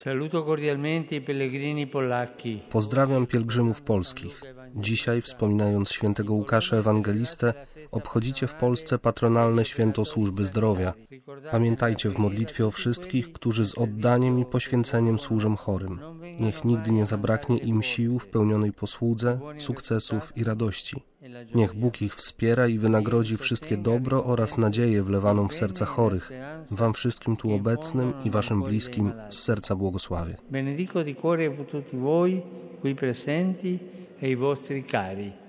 Saluto cordialmente i pellegrini polacchi. Pozdrawiam pielgrzymów polskich. Dzisiaj, wspominając świętego Łukasza Ewangelistę, obchodzicie w Polsce patronalne święto służby zdrowia. Pamiętajcie w modlitwie o wszystkich, którzy z oddaniem i poświęceniem służą chorym. Niech nigdy nie zabraknie im sił w pełnionej posłudze, sukcesów i radości. Niech Bóg ich wspiera i wynagrodzi wszystkie dobro oraz nadzieję wlewaną w serca chorych. Wam wszystkim tu obecnym i waszym bliskim z serca błogosławię. Benedico di cuore tutti voi qui presenti e i vostri cari.